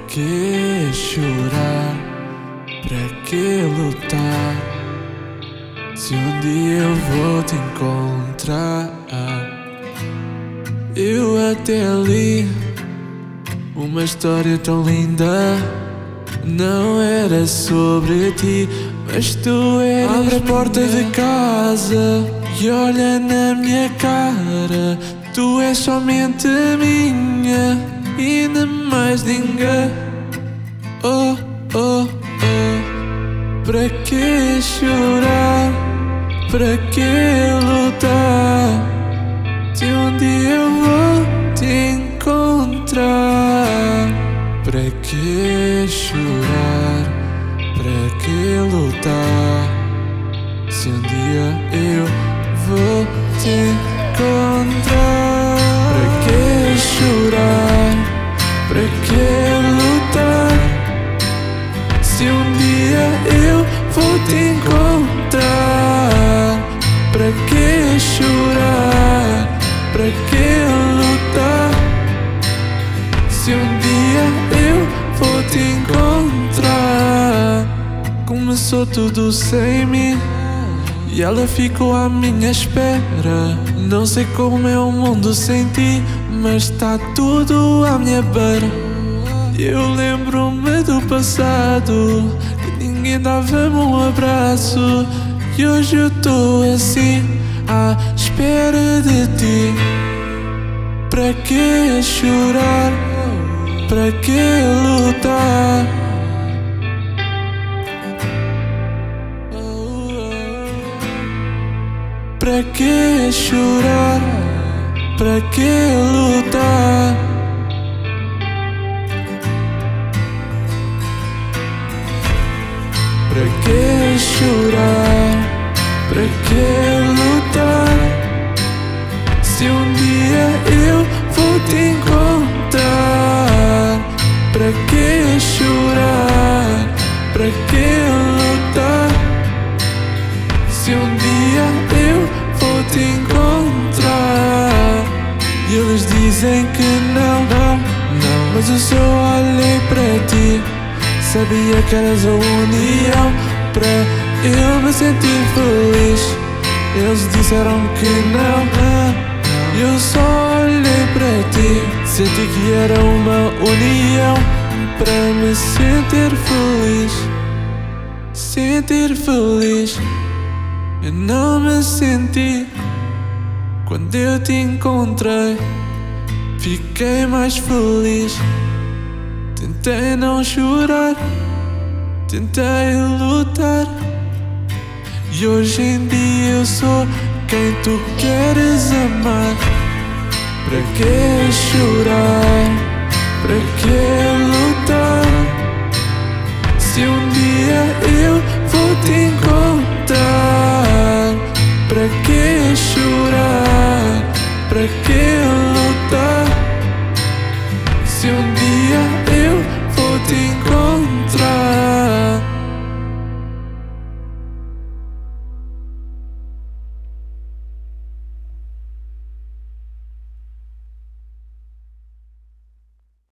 que chorar? Para que lutar? Se um dia eu vou te encontrar. Eu até li uma história tão linda. Não era sobre ti, mas tu eras. Abre a porta de casa e olha na minha cara. Tu és somente minha e de mais ninguém. Oh, oh, oh. Para que chorar? Para que lutar? Se um dia eu vou te encontrar. Para que chorar? Para que lutar? Se um dia eu vou te encontrar. Para que chorar? Para que lutar? Se um dia eu vou te encontrar. Para que chorar? Para que lutar? Se um dia eu vou te encontrar. Começou tudo sem mim e ela ficou à minha espera. Não sei como é o mundo sem ti, mas está tudo à minha beira. Eu lembro-me do passado, que ninguém dava-me um abraço. E hoje eu tô assim, à espera de ti. Para que chorar? Para que lutar? Para que chorar? Para que lutar? Para que chorar? Para que lutar? Se um dia eu vou te encontrar. Para que chorar? Para que lutar? Se um dia eu vou te encontrar. E eles dizem que não, mas eu só olhei para ti. Sabia que eras a união para eu me sentir feliz. Eles disseram que não, eu só olhei para ti. Senti que era uma união para me sentir feliz. Sentir feliz. Eu não me senti quando eu te encontrei. Fiquei mais feliz. Tentei não chorar, tentei lutar. E hoje em dia eu sou quem tu queres amar. Para que chorar? Para que lutar?